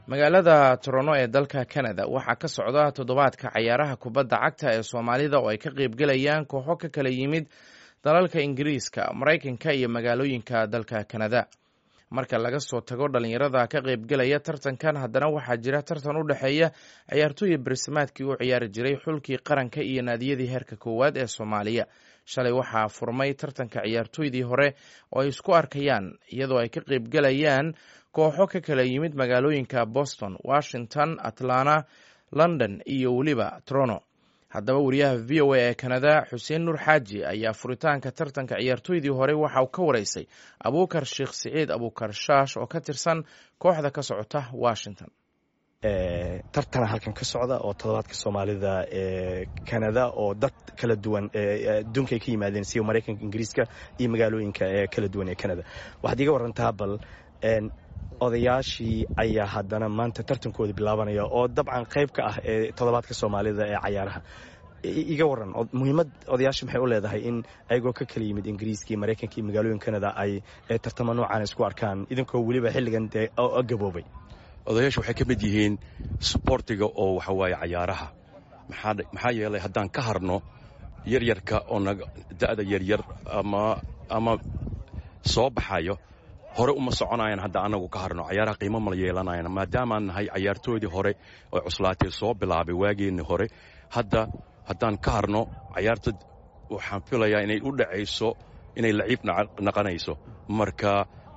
magaalada Toronto ee dalka Canada waxaa ka socda toddobaadka cayaaraha kubadda cagta ee Soomaalida oo ay ka qaybgalayaan kooxo ka kala yimid dalalka Ingiriiska, Mareykanka iyo magaalooyinka dalka Canada. Marka laga soo tago dhalinyarada ka qaybgalaya tartankan, haddana waxaa jira tartan u dhexeeya ciyaartooy barsimaadkii u ciyaari jiray xulkii qaranka iyo naadiyadii heerka koowaad ee Soomaaliya. Shalay waxaa furmay tartanka ciyaartooydii hore oo ay isku arkayaan iyadoo ay ka qaybgalayaan kooxo ka kala yimid magaalooyinka Boston, Washington, Atlanta, London iyo weliba Toronto. Haddaba wariyaha VOA ee Canada Xuseen Nuur Xaaji ayaa furitaanka tartanka ciyaartooydii hore waxa uu ka wareysay Abuukar Sheekh Siciid Abuukar Shaash oo ka tirsan kooxda ka socota Washington. tartana halkan ka socda oo toddobaadka Soomaalida ee Canada oo dad kala duwan adduunka ka yimaadeen sida Mareykanka, Ingiriiska iyo magaalooyinka kala duwan ee Canada. Waxaad iga warantaa bal odayaashii ayaa haddana maanta tartankooda bilaabanaya oo dabcan qayb ka ah ee toddobaadka Soomaalida ee cayaaraha. Iga waran muhiimad odayaashu maxay u leedahay in ayagoo ka kala yimid Ingiriiska, Mareykanka iyo magaalooyinka Canada ay tartamo noocan isku arkaan idinkoo waliba xilligan gaboobay. odayaashu waxay ka mid yihiin sportiga oo waxa waaye cayaaraha maxaa yeelay haddaan ka harno yaryarka oo da'da yaryar ama soo baxayo hore uma soconayaan. hadda anagu ka harno cayaaraha qiimo ma yeelanayaan maadaamaan nahay cayaartoydii hore oo cuslaatay soo bilaabay waageennii hore. haddaan ka harno cayaarta waxaan filayaa inay u dhacayso inay laciib naqanayso. marka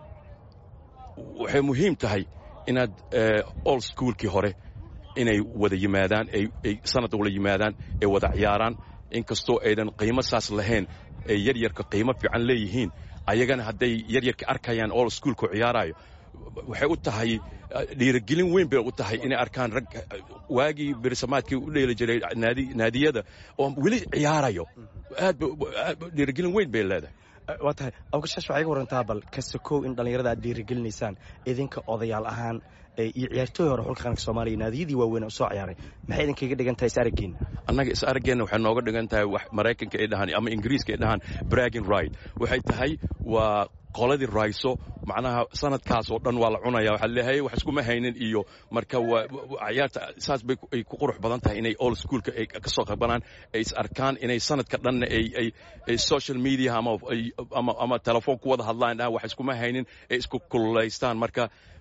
waxay muhiim tahay inaad old schoolkii hore inay wada yimaadaan ay sanad wala yimaadaan ay wada ciyaaraan inkastoo aydan qiimo saas lahayn ay yaryarka qiimo fiican leeyihiin. ayagana hadday yaryarka arkayaan old schoolku ciyaarayo waxay u tahay dhiirigelin weyn bay u tahay inay arkaan rag waagii bersamaadkii u dheeli jiray naadiyada oo weli ciyaarayo. aad dhiirigelin weyn bay leedahay. waa tahay awgashash waxay iga warantaa bal kasakow in dhallinyarada aad dhiirigelinaysaan idinka odayaal ahaan iyo ciyaartooy hore xulka qaranka Soomaaliya naadiyadii waaweyn oo soo ciyaaray maxay idinkaga dhigan tahay is arageen? annaga is arageen waxay nooga dhigan tahay wax Mareykanka ay dhahaan ama Ingiriiska ay dhahaan bragging right. waxay tahay waa qoladii rayso macnaha sanadkaas oo dhan waa la cunaya waxa leeyahay wax isku ma haynin iyo marka ciyaarta saas bay ku qurux badan tahay inay old schoolka ay ka soo qabanaan ay is arkaan inay sanadka dhan ay social media ama telefoon ku wada hadlaan wax isku ma haynin ay isku kululeystaan. marka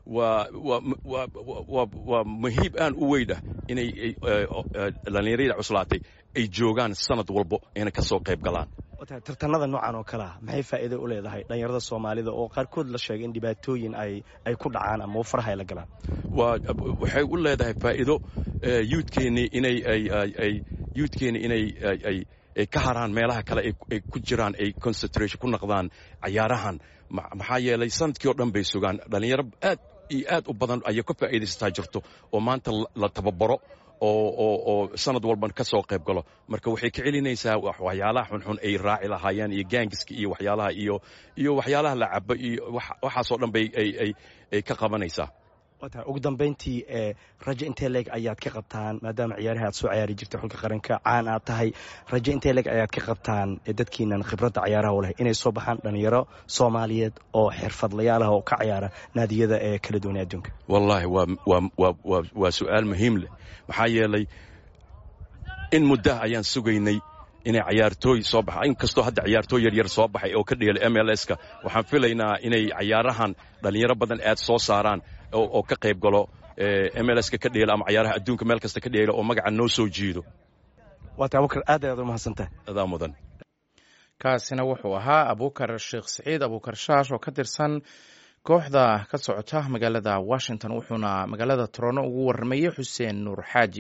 waa muhiim aan u weydha inay dhalinyarada cuslaatay ay joogaan sanad walbo inay ka soo qayb galaan. tartanada noocan oo kale ah maxay faa'iido u leedahay dhalinyarada Soomaalida oo qaarkood la sheegay in dhibaatooyin ay ku dhacaan ama faraha ay la galaan? waxay u leedahay faa'iido youthkeeni inay ka haraan meelaha kale ay ku jiraan ay concentration ku noqdaan cayaarahan. maxaa yeelay sanadkii oo dhan bay sugaan dhalinyaro aad iyo aad u badan ayay ka faa'iidaysataa jirto oo maanta la tababaro oo sanad walban ka soo qayb galo. marka waxay ka celinaysaa waxyaalaha xunxun ay raaci lahaayeen iyo gaangiska iyo waxyaalaha iyo waxyaalaha la cabo iyo waxaasoo dhan bay ay ka qabanaysaa. ugu dambeyntii rajo intee leeg ayaad ka qabtaan maadaama ciyaaraha aad soo ciyaari jirtay xulka qaranka caan aad tahay rajo intee leeg ayaad ka qabtaan dadkiinan khibradda ciyaaraha u leh inay soo baxaan dhalinyaro Soomaaliyeed oo xirfadlayaal ah oo ka ciyaara naadiyada ee kala duwan adduunka? wallaahi waa su'aal muhiim leh maxaa yeelay in muddo ayaan sugaynay inay ciyaartooy soo baxaan inkastoo hadda ciyaartooy yaryar soo baxay oo ka dheelay MLS-ka. waxaan filaynaa inay ciyaarahan dhalinyaro badan aad soo saaraan oo ka qayb galo MLS-ka ka dheela ama ciyaaraha adduunka meel kasta ka dheela oo magaca noo soo jiido. waa tahay Abuukar aad u mahadsantahay. adaa mudan. kaasina wuxuu ahaa Abuukar Sheekh Siciid Abuukar Shaash oo ka tirsan kooxda ka socota magaalada Washington wuxuuna magaalada Toronto ugu warramayay Xuseen Nuur Xaaji.